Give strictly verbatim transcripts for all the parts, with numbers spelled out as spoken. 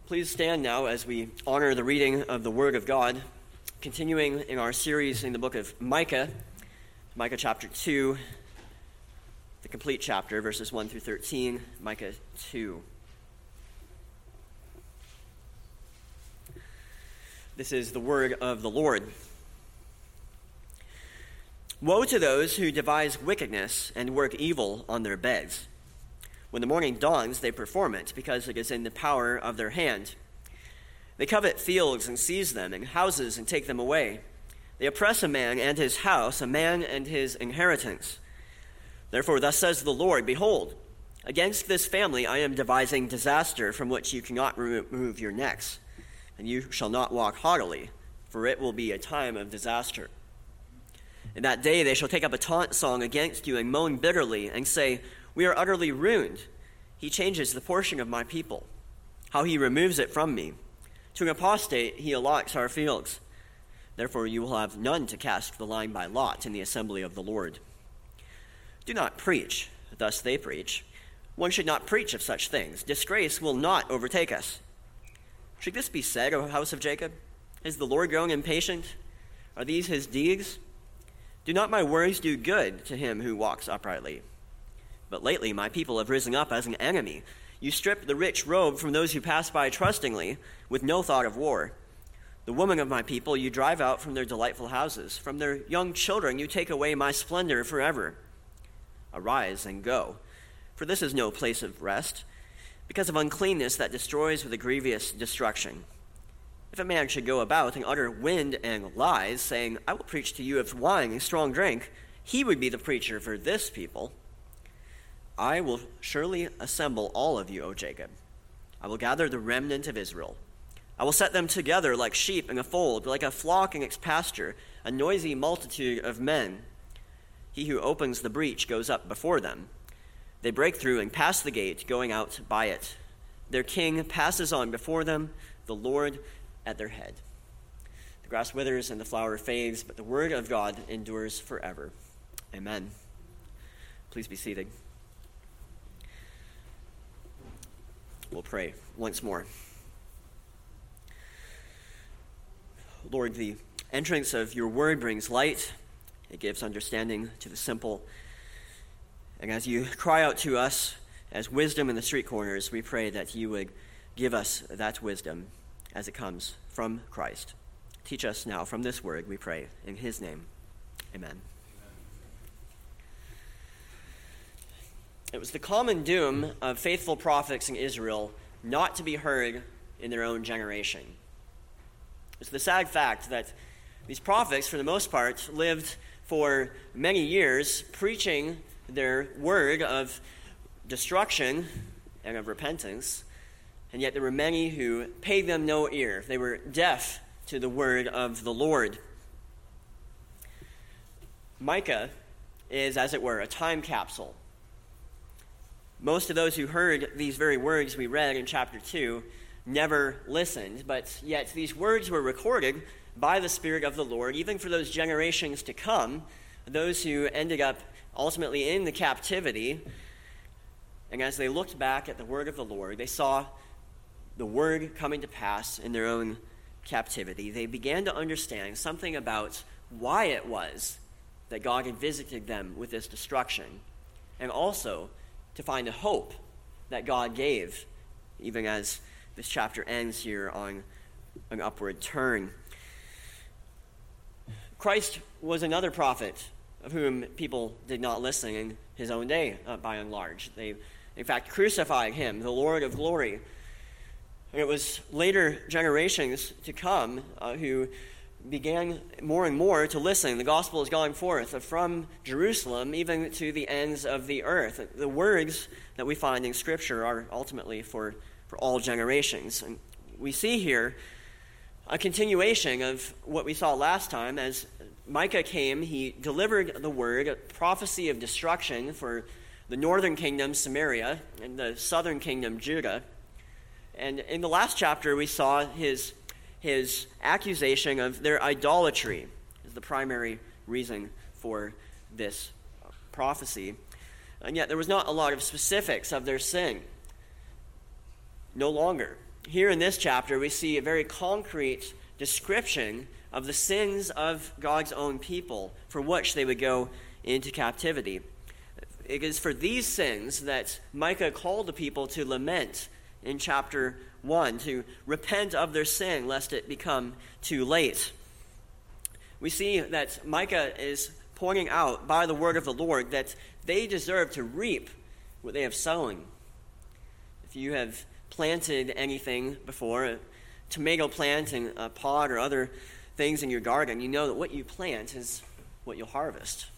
Please stand now as we honor the reading of the Word of God, continuing in our series in the book of Micah, Micah chapter two, the complete chapter, verses one through thirteen, Micah two. This is the word of the Lord. Woe to those who devise wickedness and work evil on their beds. When the morning dawns, they perform it, because it is in the power of their hand. They covet fields and seize them, and houses and take them away. They oppress a man and his house, a man and his inheritance. Therefore, thus says the Lord, Behold, against this family I am devising disaster from which you cannot remove your necks, and you shall not walk haughtily, for it will be a time of disaster. In that day they shall take up a taunt song against you and moan bitterly and say, We are utterly ruined. He changes the portion of my people, how he removes it from me. To an apostate he allots our fields. Therefore you will have none to cast the line by lot in the assembly of the Lord. Do not preach, thus they preach. One should not preach of such things. Disgrace will not overtake us. Should this be said, O house of Jacob? Is the Lord grown impatient? Are these his deeds? Do not my words do good to him who walks uprightly? But lately my people have risen up as an enemy. You strip the rich robe from those who pass by trustingly, with no thought of war. The women of my people you drive out from their delightful houses. From their young children you take away my splendor forever. Arise and go, for this is no place of rest, because of uncleanness that destroys with a grievous destruction. If a man should go about and utter wind and lies, saying, I will preach to you of wine and strong drink, he would be the preacher for this people. I will surely assemble all of you, O Jacob. I will gather the remnant of Israel. I will set them together like sheep in a fold, like a flock in its pasture, a noisy multitude of men. He who opens the breach goes up before them. They break through and pass the gate, going out by it. Their king passes on before them, the Lord at their head. The grass withers and the flower fades, but the word of God endures forever. Amen. Please be seated. We'll pray once more. Lord, the entrance of your word brings light. It gives understanding to the simple. And as you cry out to us as wisdom in the street corners, we pray that you would give us that wisdom as it comes from Christ. Teach us now from this word, we pray, in his name. Amen. It was the common doom of faithful prophets in Israel not to be heard in their own generation. It's the sad fact that these prophets, for the most part, lived for many years preaching their word of destruction and of repentance, and yet there were many who paid them no ear. They were deaf to the word of the Lord. Micah is, as it were, a time capsule. Most of those who heard these very words we read in chapter two never listened, but yet these words were recorded by the Spirit of the Lord, even for those generations to come, those who ended up ultimately in the captivity. And as they looked back at the word of the Lord, they saw the word coming to pass in their own captivity. They began to understand something about why it was that God had visited them with this destruction, and also to find a hope that God gave, even as this chapter ends here on an upward turn. Christ was another prophet of whom people did not listen in his own day, uh, by and large. They, in fact, crucified him, the Lord of glory. And it was later generations to come uh, who began more and more to listen. The gospel has gone forth from Jerusalem even to the ends of the earth. The words that we find in Scripture are ultimately for, for all generations. And we see here a continuation of what we saw last time. As Micah came, he delivered the word, a prophecy of destruction for the northern kingdom, Samaria, and the southern kingdom, Judah. And in the last chapter, we saw his his accusation of their idolatry is the primary reason for this prophecy. And yet there was not a lot of specifics of their sin. No longer. here in this chapter, we see a very concrete description of the sins of God's own people for which they would go into captivity. It is for these sins that Micah called the people to lament in chapter one, to repent of their sin lest it become too late. We see that Micah is pointing out by the word of the Lord that they deserve to reap what they have sown. If you have planted anything before, a tomato plant in a pot or other things in your garden, you know that what you plant is what you'll harvest.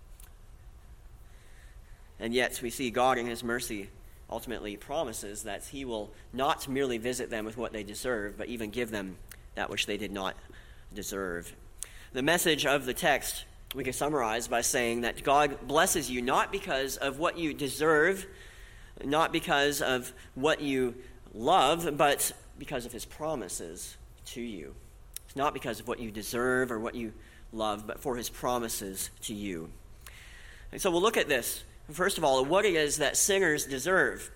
And yet we see God in his mercy ultimately promises that he will not merely visit them with what they deserve, but even give them that which they did not deserve. The message of the text we can summarize by saying that God blesses you not because of what you deserve, not because of what you love, but because of his promises to you. It's not because of what you deserve or what you love, but for his promises to you. And so we'll look at this. First of all, what it is that sinners deserve.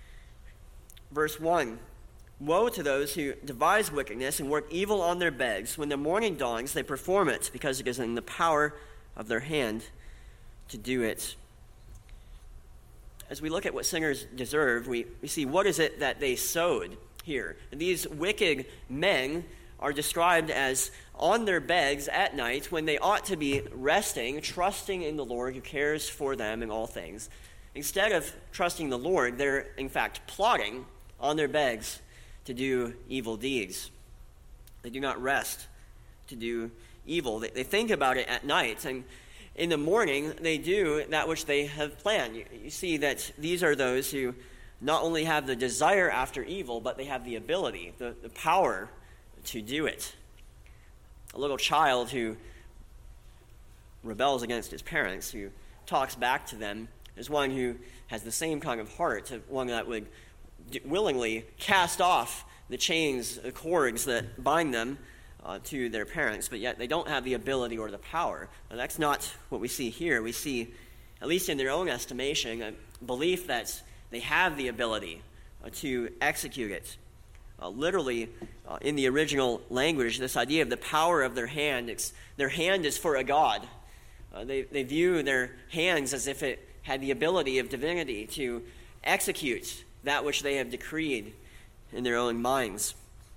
Verse one, woe to those who devise wickedness and work evil on their beds. When the morning dawns, they perform it, because it is in the power of their hand to do it. As we look at what sinners deserve, we, we see what is it that they sowed here. And these wicked men are described as on their beds at night when they ought to be resting, trusting in the Lord who cares for them in all things. Instead of trusting the Lord, they're in fact plotting on their beds to do evil deeds. They do not rest to do evil. They, they think about it at night, and in the morning they do that which they have planned. You, you see that these are those who not only have the desire after evil, but they have the ability, the, the power to do it. A little child who rebels against his parents, who talks back to them, is one who has the same kind of heart, one that would willingly cast off the chains, the cords that bind them uh, to their parents, but yet they don't have the ability or the power. Now, that's not what we see here. We see, at least in their own estimation, a belief that they have the ability uh, to execute it. Uh, literally, uh, in the original language, this idea of the power of their hand, it's, their hand is for a god. Uh, they, they view their hands as if it had the ability of divinity to execute that which they have decreed in their own minds.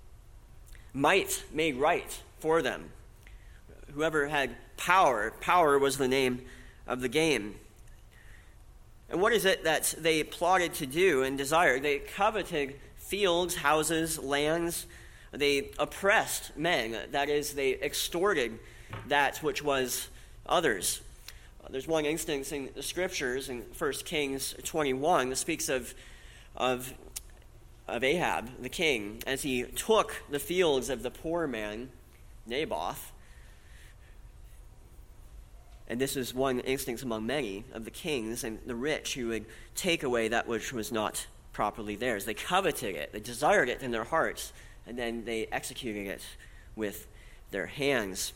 Might made right for them. Whoever had power, power was the name of the game. And what is it that they plotted to do and desired? They coveted fields, houses, lands. They oppressed men. That is, they extorted that which was others. Uh, there's one instance in the scriptures in First Kings twenty-one that speaks of, of, of Ahab, the king, as he took the fields of the poor man, Naboth. And this is one instance among many of the kings and the rich who would take away that which was not properly theirs. They coveted it, they desired it in their hearts, and then they executed it with their hands.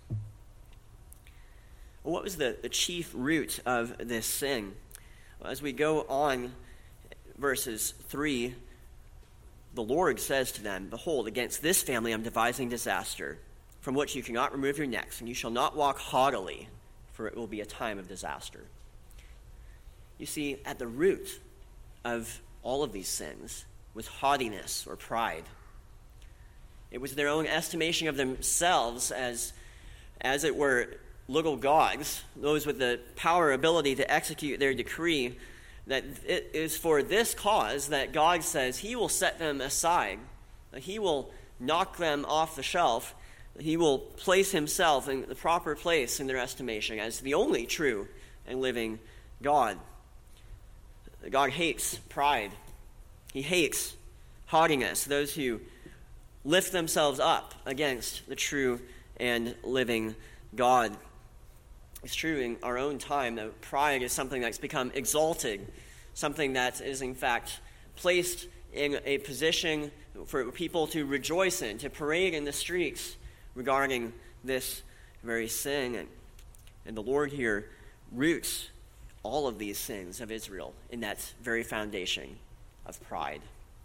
Well, what was the, the chief root of this sin? Well, as we go on, verses three, the Lord says to them, behold, against this family I'm devising disaster, from which you cannot remove your necks, and you shall not walk haughtily, for it will be a time of disaster. You see, at the root of all of these sins was haughtiness or pride. It was their own estimation of themselves as, as it were, little gods, those with the power, ability to execute their decree, that it is for this cause that God says he will set them aside, that he will knock them off the shelf, that he will place himself in the proper place in their estimation as the only true and living God. God hates pride. He hates haughtiness, those who lift themselves up against the true and living God. It's true in our own time that pride is something that's become exalted, something that is in fact placed in a position for people to rejoice in, to parade in the streets regarding this very sin. And, and the Lord here roots all of these sins of Israel in that very foundation of pride.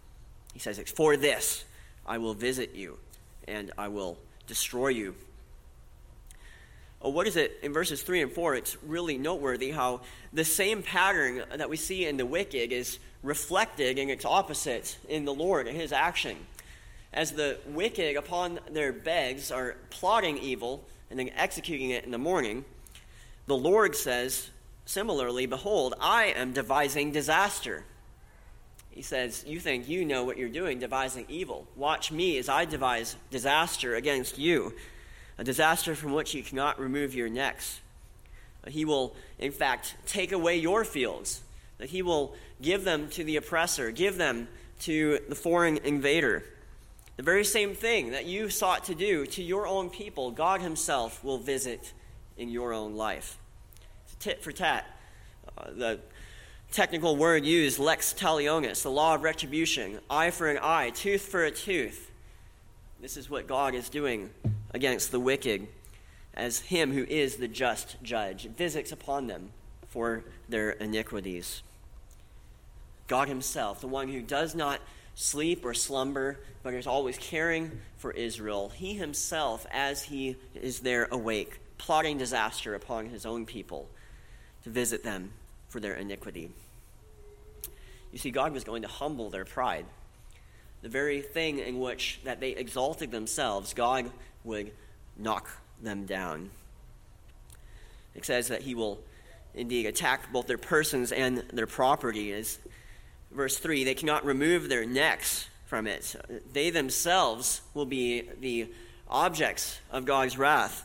He says, for this I will visit you, and I will destroy you. Oh, what is it? In verses three and four, it's really noteworthy how the same pattern that we see in the wicked is reflected in its opposite in the Lord and his action. As the wicked upon their beds are plotting evil and then executing it in the morning, the Lord says, similarly, behold, I am devising disaster. He says, you think you know what you're doing, devising evil. Watch me as I devise disaster against you, a disaster from which you cannot remove your necks. He will, in fact, take away your fields, that he will give them to the oppressor, give them to the foreign invader. The very same thing that you sought to do to your own people, God himself will visit in your own life. It's tit for tat. Uh, the technical word used, lex talionis, the law of retribution, eye for an eye, tooth for a tooth. This is what God is doing against the wicked, as him who is the just judge visits upon them for their iniquities. God himself, the one who does not sleep or slumber, but is always caring for Israel, he himself, as he is there awake, plotting disaster upon his own people to visit them for their iniquity. You see, God was going to humble their pride. The very thing in which that they exalted themselves, God would knock them down. It says that he will indeed attack both their persons and their property. As verse three, they cannot remove their necks from it. They themselves will be the objects of God's wrath.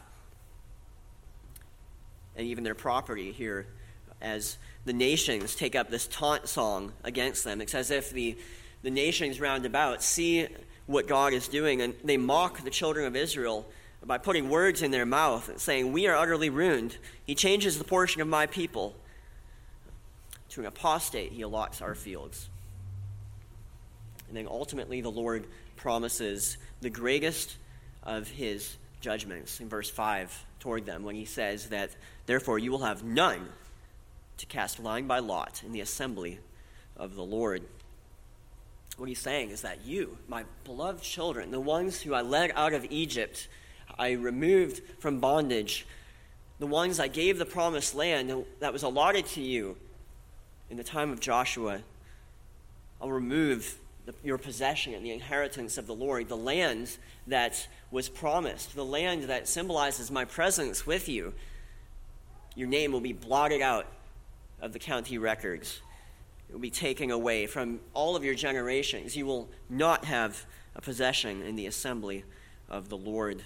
And even their property here, as the nations take up this taunt song against them. It's as if the, the nations round about see what God is doing, and they mock the children of Israel by putting words in their mouth and saying, we are utterly ruined. He changes the portion of my people. To an apostate, he allots our fields. And then ultimately the Lord promises the greatest of his judgments in verse five toward them when he says that, therefore you will have none to cast line by lot in the assembly of the Lord. What he's saying is that you, my beloved children, the ones who I led out of Egypt, I removed from bondage, the ones I gave the promised land that was allotted to you in the time of Joshua, I'll remove the, your possession and the inheritance of the Lord, the land that was promised, the land that symbolizes my presence with you. Your name will be blotted out of the county records. It will be taken away from all of your generations. You will not have a possession in the assembly of the Lord.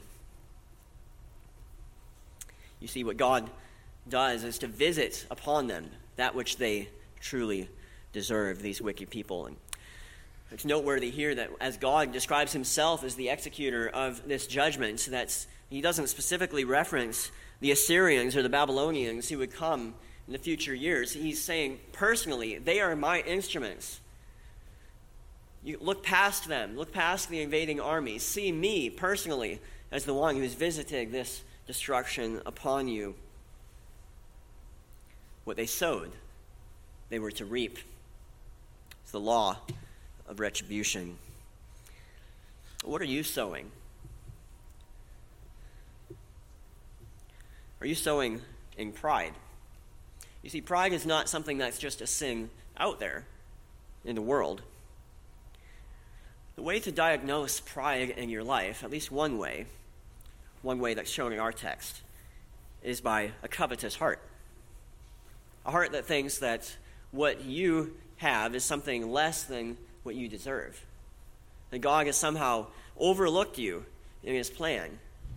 You see, what God does is to visit upon them that which they truly deserve, these wicked people. And it's noteworthy here that as God describes himself as the executor of this judgment, that he doesn't specifically reference the Assyrians or the Babylonians who would come in the future years. He's saying, personally, they are my instruments. You look past them, look past the invading army, see me personally as the one who is visiting this destruction upon you. What they sowed, they were to reap. It's the law of retribution. What are you sowing? Are you sowing in pride? You see, pride is not something that's just a sin out there in the world. The way to diagnose pride in your life, at least one way, one way that's shown in our text, is by a covetous heart. A heart that thinks that what you have is something less than what you deserve. That God has somehow overlooked you in his plan.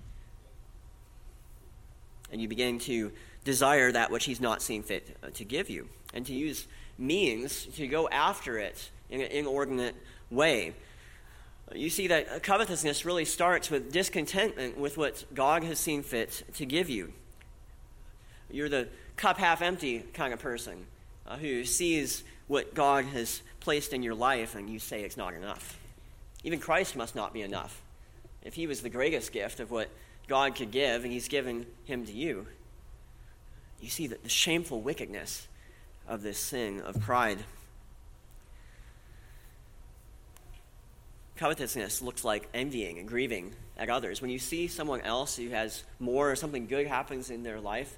And you begin to desire that which he's not seen fit to give you, and to use means to go after it in an inordinate way. You see that covetousness really starts with discontentment with what God has seen fit to give you. You're the cup half empty kind of person uh, who sees what God has placed in your life and you say it's not enough. Even Christ must not be enough. If he was the greatest gift of what God could give and he's given him to you, you see that the shameful wickedness of this sin of pride. Covetousness looks like envying and grieving at others. When you see someone else who has more or something good happens in their life,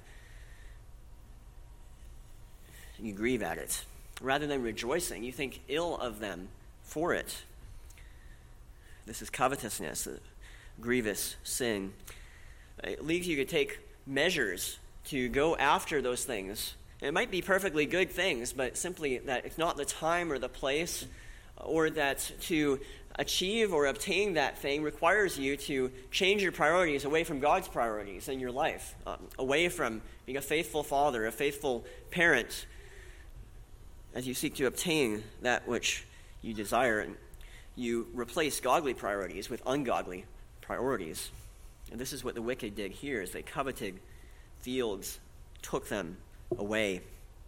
you grieve at it. Rather than rejoicing, you think ill of them for it. This is covetousness, a grievous sin. It leads you to take measures to go after those things. It might be perfectly good things, but simply that it's not the time or the place, or that to achieve or obtain that thing requires you to change your priorities away from God's priorities in your life, um, away from being a faithful father, a faithful parent, as you seek to obtain that which you desire, and you replace godly priorities with ungodly priorities. And this is what the wicked did here, is they coveted fields, took them away.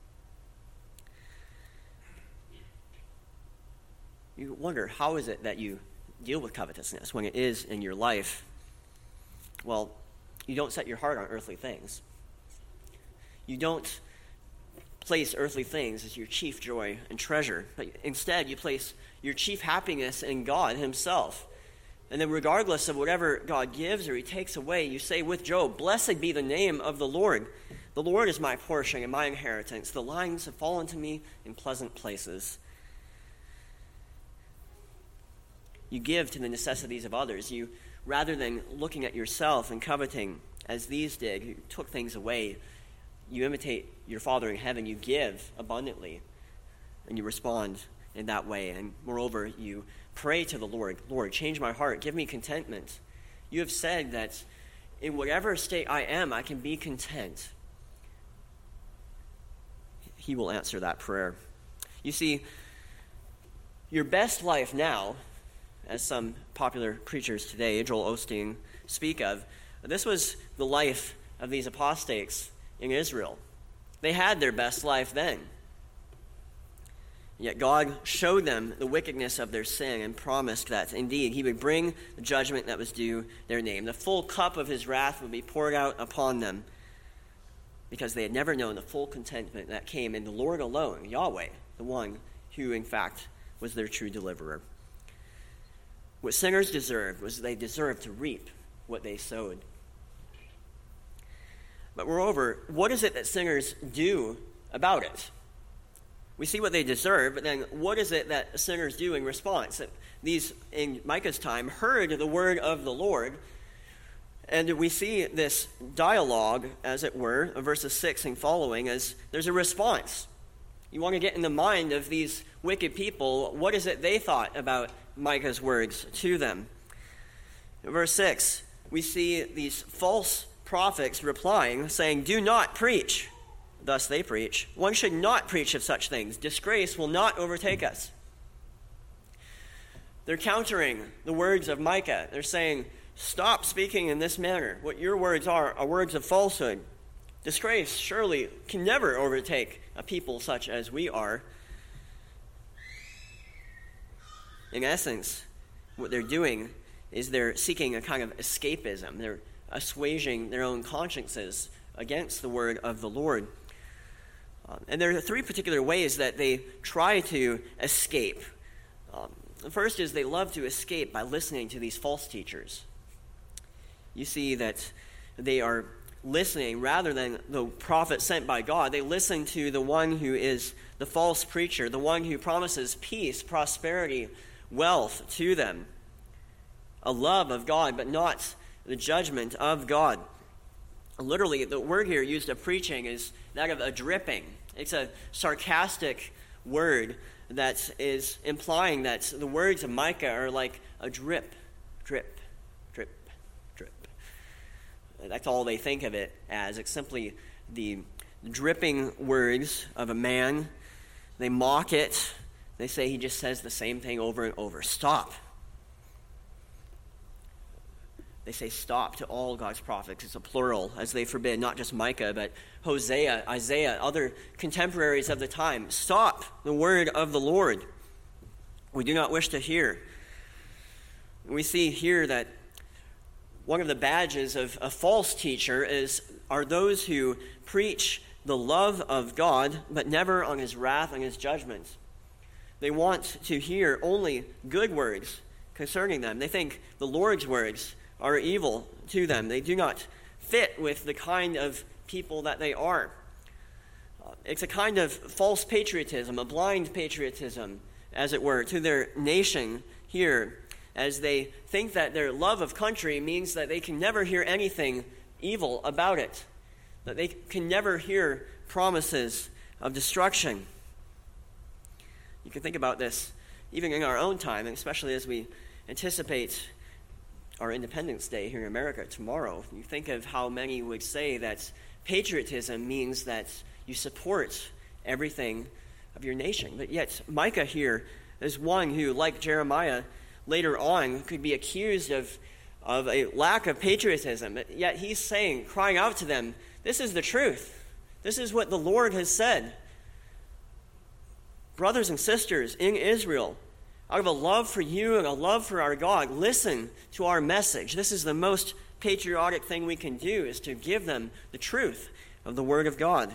You wonder, how is it that you deal with covetousness when it is in your life? Well, you don't set your heart on earthly things. You don't place earthly things as your chief joy and treasure, but instead you place your chief happiness in God himself. And then regardless of whatever God gives or he takes away, you say with Job, "Blessed be the name of the Lord. The Lord is my portion and my inheritance. The lines have fallen to me in pleasant places." You give to the necessities of others. You, rather than looking at yourself and coveting, as these did, who took things away, you imitate your Father in heaven. You give abundantly, and you respond in that way. And moreover, you pray to the Lord, "Lord, change my heart. Give me contentment." You have said that in whatever state I am, I can be content. He will answer that prayer. You see, your best life now, as some popular preachers today, Joel Osteen, speak of, this was the life of these apostates in Israel. They had their best life then. Yet God showed them the wickedness of their sin and promised that indeed he would bring the judgment that was due their name. The full cup of his wrath would be poured out upon them because they had never known the full contentment that came in the Lord alone, Yahweh, the one who in fact was their true deliverer. What sinners deserved was they deserved to reap what they sowed. But moreover, what is it that sinners do about it? We see what they deserve, but then what is it that sinners do in response? These, in Micah's time, heard the word of the Lord, and we see this dialogue, as it were, of verses six and following, as there's a response. You want to get in the mind of these wicked people. What is it they thought about Micah's words to them? In verse six, we see these false prophets replying, saying, "Do not preach." Thus they preach. "One should not preach of such things. Disgrace will not overtake us." They're countering the words of Micah. They're saying, "Stop speaking in this manner. What your words are are words of falsehood. Disgrace surely can never overtake a people such as we are." In essence, what they're doing is they're seeking a kind of escapism. They're assuaging their own consciences against the word of the Lord. Um, and there are three particular ways that they try to escape. Um, the first is they love to escape by listening to these false teachers. You see that they are listening rather than the prophet sent by God. They listen to the one who is the false preacher, the one who promises peace, prosperity, wealth to them, a love of God, but not the judgment of God. Literally, the word here used of preaching is that of a dripping. It's a sarcastic word that is implying that the words of Micah are like a drip, drip, drip, drip. That's all they think of it as. It's simply the dripping words of a man. They mock it. They say he just says the same thing over and over. Stop. They say stop to all God's prophets. It's a plural, as they forbid not just Micah, but Hosea, Isaiah, other contemporaries of the time. Stop the word of the Lord. We do not wish to hear. We see here that one of the badges of a false teacher is are those who preach the love of God, but never on his wrath and his judgment. They want to hear only good words concerning them. They think the Lord's words are evil to them. They do not fit with the kind of people that they are. It's a kind of false patriotism, a blind patriotism, as it were, to their nation here, as they think that their love of country means that they can never hear anything evil about it, that they can never hear promises of destruction. You can think about this even in our own time, and especially as we anticipate our Independence Day here in America tomorrow. You think of how many would say that patriotism means that you support everything of your nation. But yet Micah here is one who, like Jeremiah, later on could be accused of, of a lack of patriotism. But yet he's saying, crying out to them, this is the truth. This is what the Lord has said. Brothers and sisters in Israel, out of a love for you and a love for our God, listen to our message. This is the most patriotic thing we can do, is to give them the truth of the Word of God.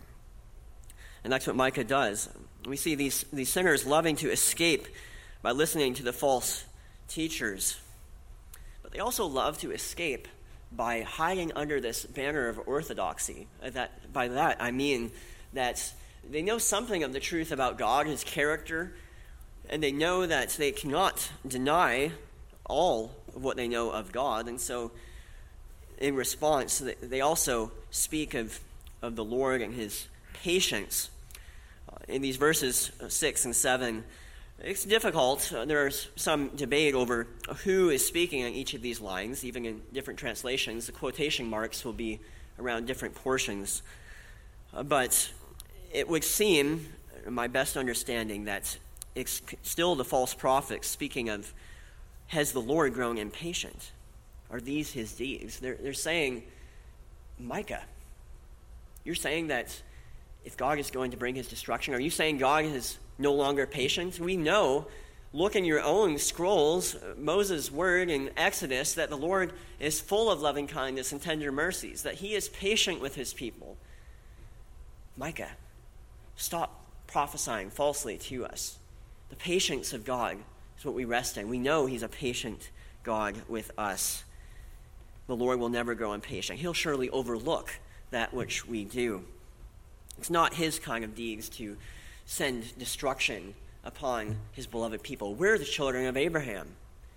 And that's what Micah does. We see these, these sinners loving to escape by listening to the false teachers. But they also love to escape by hiding under this banner of orthodoxy. That, by that, I mean that they know something of the truth about God, his character, and they know that they cannot deny all of what they know of God. And so, in response, they also speak of, of the Lord and his patience. In these verses six and seven, it's difficult. There's some debate over who is speaking on each of these lines. Even in different translations, the quotation marks will be around different portions. Uh, but it would seem, in my best understanding, that it's still the false prophets speaking of, has the Lord grown impatient? Are these his deeds? They're, they're saying, Micah, you're saying that if God is going to bring his destruction, are you saying God is no longer patient? We know, look in your own scrolls, Moses' word in Exodus, that the Lord is full of loving kindness and tender mercies, that he is patient with his people. Micah, stop prophesying falsely to us. The patience of God is what we rest in. We know he's a patient God with us. The Lord will never grow impatient. He'll surely overlook that which we do. It's not his kind of deeds to send destruction upon his beloved people. We're the children of Abraham.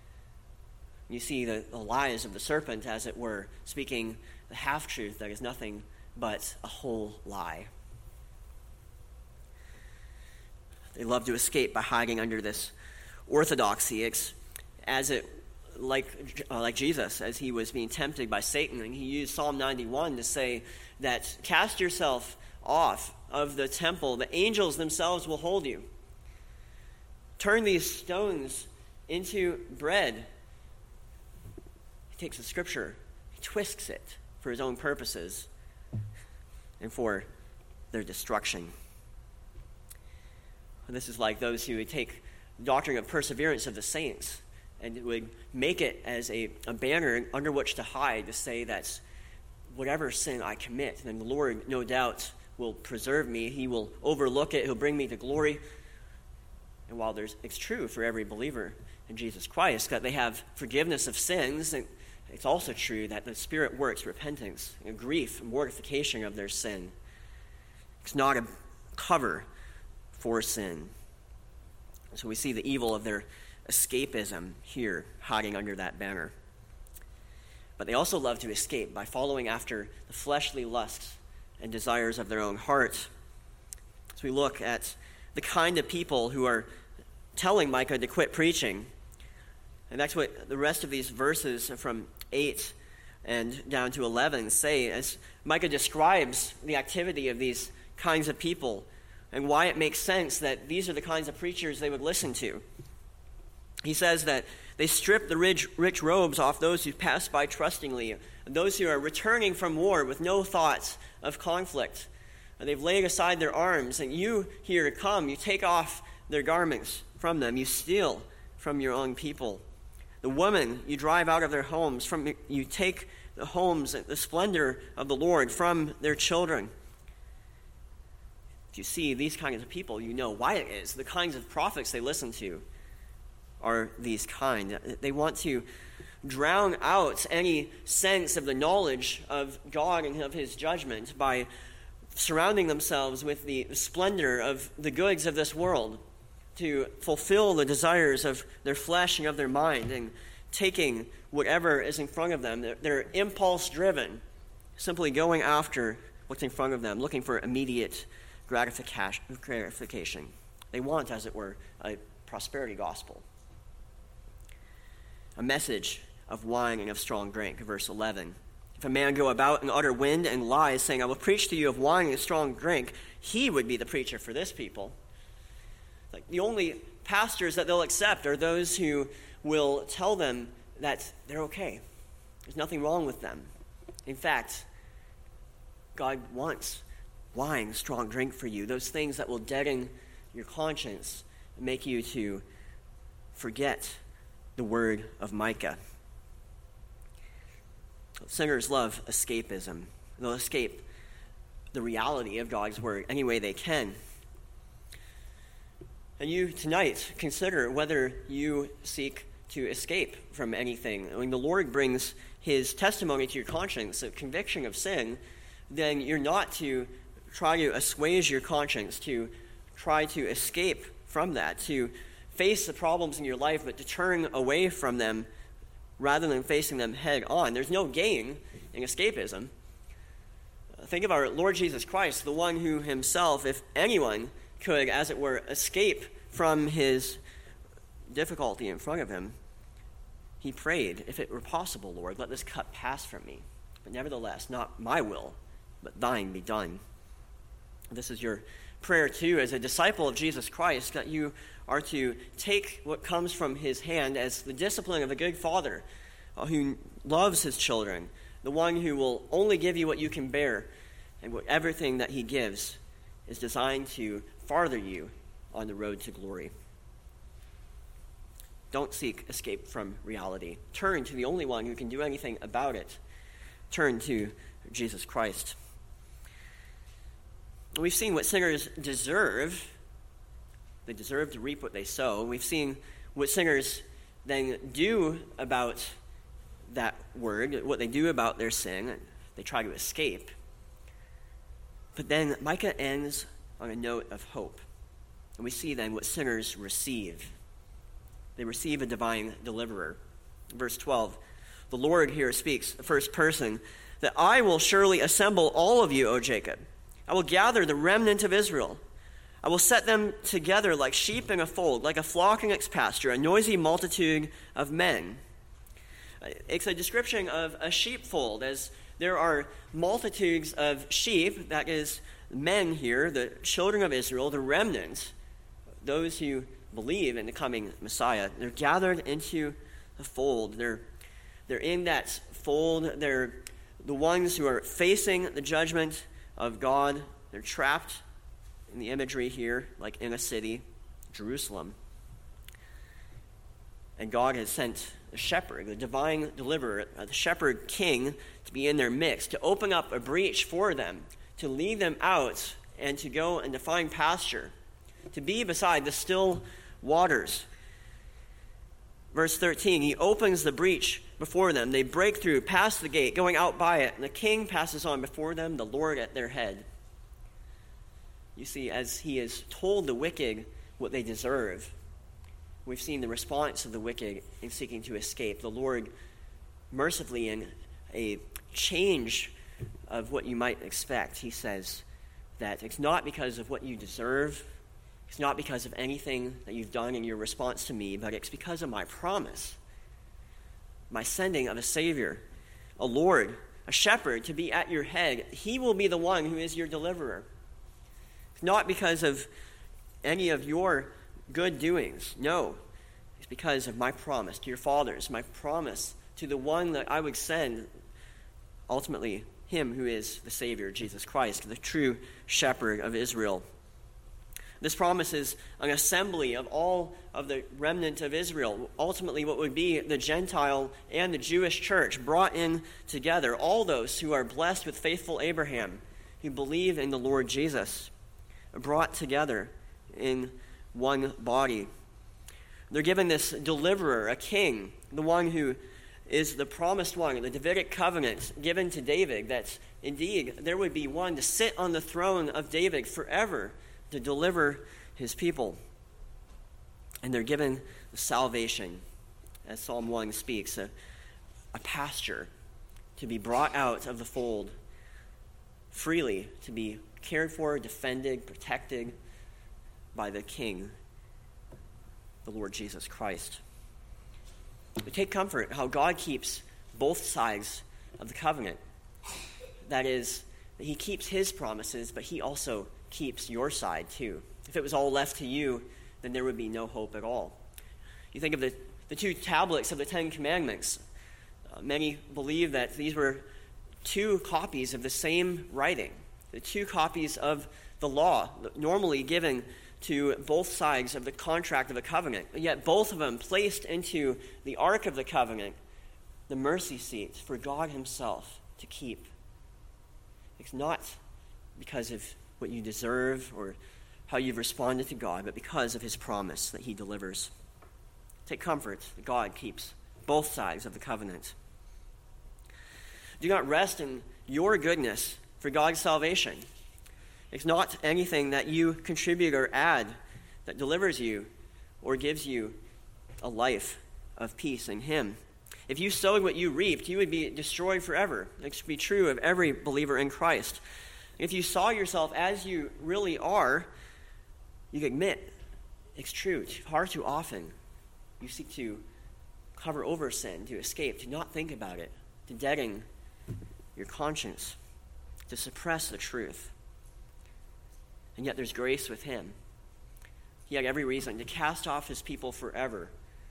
You see the, the lies of the serpent, as it were, speaking the half-truth that is nothing but a whole lie. They love to escape by hiding under this orthodoxy. It's as it, like, uh, like Jesus, as he was being tempted by Satan, and he used Psalm ninety-one to say that cast yourself off of the temple. The angels themselves will hold you. Turn these stones into bread. He takes the scripture, he twists it for his own purposes and for their destruction. And this is like those who would take the doctrine of perseverance of the saints and would make it as a, a banner under which to hide, to say that whatever sin I commit, then the Lord no doubt will preserve me. He will overlook it. He'll bring me to glory. And while there's, it's true for every believer in Jesus Christ that they have forgiveness of sins, and it's also true that the Spirit works repentance and grief and mortification of their sin. It's not a cover for sin. So we see the evil of their escapism here, hiding under that banner. But they also love to escape by following after the fleshly lusts and desires of their own heart. So we look at the kind of people who are telling Micah to quit preaching. And that's what the rest of these verses from eight and down to eleven say, as Micah describes the activity of these kinds of people and why it makes sense that these are the kinds of preachers they would listen to. He says that they strip the rich, rich robes off those who pass by trustingly, and those who are returning from war with no thoughts of conflict. And they've laid aside their arms, and you here come, you take off their garments from them, you steal from your own people. The women you drive out of their homes, from you take the homes and the splendor of the Lord from their children. If you see these kinds of people, you know why it is, the kinds of prophets they listen to. are these kind. They want to drown out any sense of the knowledge of God and of his judgment by surrounding themselves with the splendor of the goods of this world, to fulfill the desires of their flesh and of their mind, and taking whatever is in front of them. They're, they're impulse-driven, simply going after what's in front of them, looking for immediate gratification. They want, as it were, a prosperity gospel. A message of wine and of strong drink, verse eleven. If a man go about and utter wind and lies, saying, I will preach to you of wine and strong drink, he would be the preacher for this people. Like, the only pastors that they'll accept are those who will tell them that they're okay. There's nothing wrong with them. In fact, God wants wine, strong drink for you, those things that will deaden your conscience and make you to forget the word of Micah. Sinners love escapism. They'll escape the reality of God's word any way they can. And you tonight consider whether you seek to escape from anything. When the Lord brings his testimony to your conscience, a conviction of sin, then you're not to try to assuage your conscience, to try to escape from that, to face the problems in your life, but to turn away from them rather than facing them head on. There's no gain in escapism. Think of our Lord Jesus Christ, the one who himself, if anyone could, as it were, escape from his difficulty in front of him, he prayed, if it were possible, Lord, let this cup pass from me. But nevertheless, not my will, but thine be done. This is your prayer, too, as a disciple of Jesus Christ, that you are to take what comes from his hand as the discipline of a good father uh, who loves his children, the one who will only give you what you can bear, and what everything that he gives is designed to farther you on the road to glory. Don't seek escape from reality. Turn to the only one who can do anything about it. Turn to Jesus Christ. We've seen what sinners deserve. They deserve to reap what they sow. We've seen what sinners then do about that word, what they do about their sin. They try to escape. But then Micah ends on a note of hope. And we see then what sinners receive. They receive a divine deliverer. Verse twelve, the Lord here speaks, the first person, that I will surely assemble all of you, O Jacob. I will gather the remnant of Israel. I will set them together like sheep in a fold, like a flock in its pasture, a noisy multitude of men. It's a description of a sheepfold, as there are multitudes of sheep, that is, men here, the children of Israel, the remnant, those who believe in the coming Messiah. They're gathered into the fold. They're, they're in that fold. They're the ones who are facing the judgment of God. They're trapped in the imagery here, like in a city, Jerusalem. And God has sent a shepherd, the divine deliverer, the shepherd king, to be in their midst, to open up a breach for them, to lead them out and to go and to find pasture, to be beside the still waters. Verse thirteen, he opens the breach before them. They break through, past the gate, going out by it, and the king passes on before them, the Lord at their head. You see, as he has told the wicked what they deserve, we've seen the response of the wicked in seeking to escape. The Lord, mercifully, in a change of what you might expect, he says that it's not because of what you deserve, it's not because of anything that you've done in your response to me, but it's because of my promise, my sending of a Savior, a Lord, a shepherd to be at your head. He will be the one who is your deliverer. It's not because of any of your good doings. No, it's because of my promise to your fathers, my promise to the one that I would send, ultimately him who is the Savior, Jesus Christ, the true shepherd of Israel. This promise is an assembly of all of the remnant of Israel, ultimately what would be the Gentile and the Jewish church brought in together, all those who are blessed with faithful Abraham, who believe in the Lord Jesus, brought together in one body. They're given this deliverer, a king, the one who is the promised one, the Davidic covenant given to David, that indeed there would be one to sit on the throne of David forever to deliver his people. And they're given salvation, as Psalm one speaks, a, a pasture to be brought out of the fold freely, to be cared for, defended, protected by the King, the Lord Jesus Christ. We take comfort how God keeps both sides of the covenant. That is, that he keeps his promises, but he also keeps your side too. If it was all left to you, then there would be no hope at all. You think of the, the two tablets of the Ten Commandments. Uh, many believe that these were two copies of the same writing, the two copies of the law, normally given to both sides of the contract of the covenant, and yet both of them placed into the Ark of the Covenant, the mercy seat for God himself to keep. It's not because of what you deserve or how you've responded to God, but because of his promise that he delivers. Take comfort that God keeps both sides of the covenant. Do not rest in your goodness for God's salvation. It's not anything that you contribute or add that delivers you or gives you a life of peace in him. If you sowed what you reaped, you would be destroyed forever. It should be true of every believer in Christ. If you saw yourself as you really are, you admit it's true. Far too often, you seek to cover over sin, to escape, to not think about it, to deaden your conscience, to suppress the truth. And yet there's grace with him. He had every reason to cast off his people forever.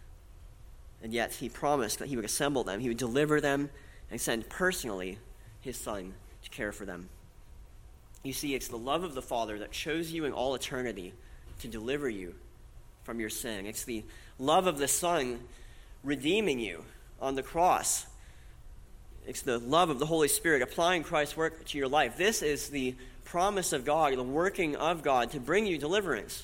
And yet he promised that he would assemble them, he would deliver them, and send personally his Son to care for them. You see, it's the love of the Father that chose you in all eternity to deliver you from your sin. It's the love of the Son redeeming you on the cross. It's the love of the Holy Spirit applying Christ's work to your life. This is the promise of God, the working of God to bring you deliverance.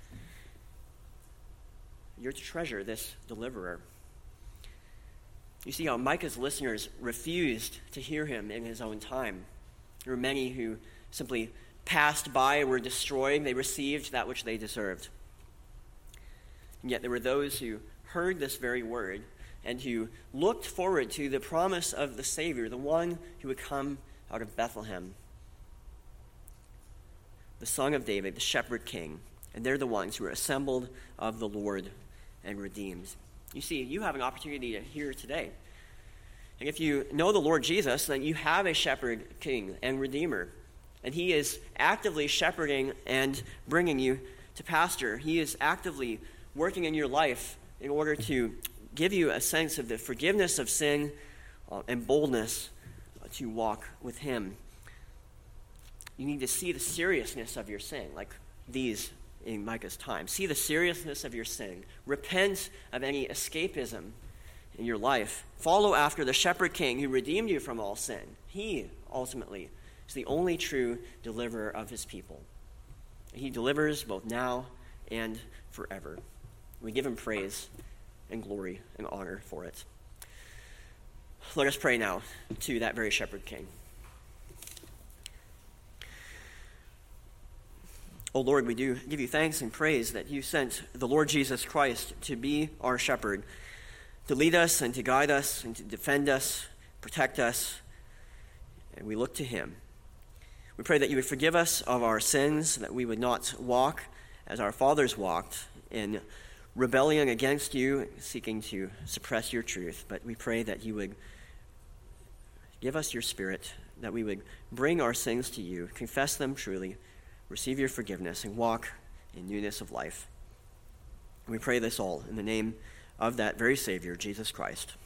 You're to treasure this deliverer. You see how Micah's listeners refused to hear him in his own time. There were many who simply passed by, were destroyed. They received that which they deserved. And yet there were those who heard this very word and who looked forward to the promise of the Savior, the one who would come out of Bethlehem, the Son of David, the shepherd king. And they're the ones who are assembled of the Lord and redeemed. You see, you have an opportunity to hear today. And if you know the Lord Jesus, then you have a shepherd king and redeemer. And he is actively shepherding and bringing you to pasture. He is actively working in your life in order to give you a sense of the forgiveness of sin uh, and boldness uh, to walk with him. You need to see the seriousness of your sin, like these in Micah's time. See the seriousness of your sin. Repent of any escapism in your life. Follow after the shepherd king who redeemed you from all sin. He, ultimately, is the only true deliverer of his people. He delivers both now and forever. We give him praise and glory and honor for it. Let us pray now to that very shepherd king. O Lord, we do give you thanks and praise that you sent the Lord Jesus Christ to be our shepherd, to lead us and to guide us and to defend us, protect us, and we look to him. We pray that you would forgive us of our sins, that we would not walk as our fathers walked in rebellion against you, seeking to suppress your truth, but we pray that you would give us your Spirit, that we would bring our sins to you, confess them truly, receive your forgiveness, and walk in newness of life. And we pray this all in the name of that very Savior, Jesus Christ.